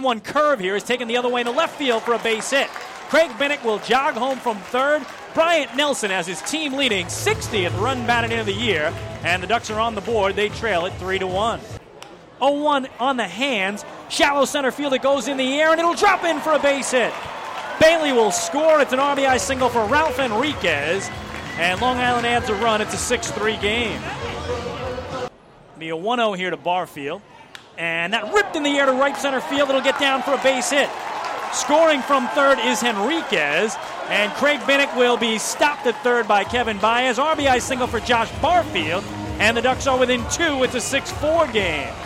1-1 curve here is taken the other way in the left field for a base hit. Craig Binnick will jog home from third. Bryant Nelson has his team leading 60th run batted in of the year, and the Ducks are on the board. They trail it 3-1. 0-1 on the hands. Shallow center field. It goes in the air, and it'll drop in for a base hit. Bailey will score. It's an RBI single for Ralph Enriquez, and Long Island adds a run. It's a 6-3 game. Be a 1-0 here to Barfield, and that ripped in the air to right center field. It'll get down for a base hit. Scoring from third is Henriquez, and Craig Binnick will be stopped at third by Kevin Baez. RBI single for Josh Barfield, and the Ducks are within 2. It's a 6-4 game.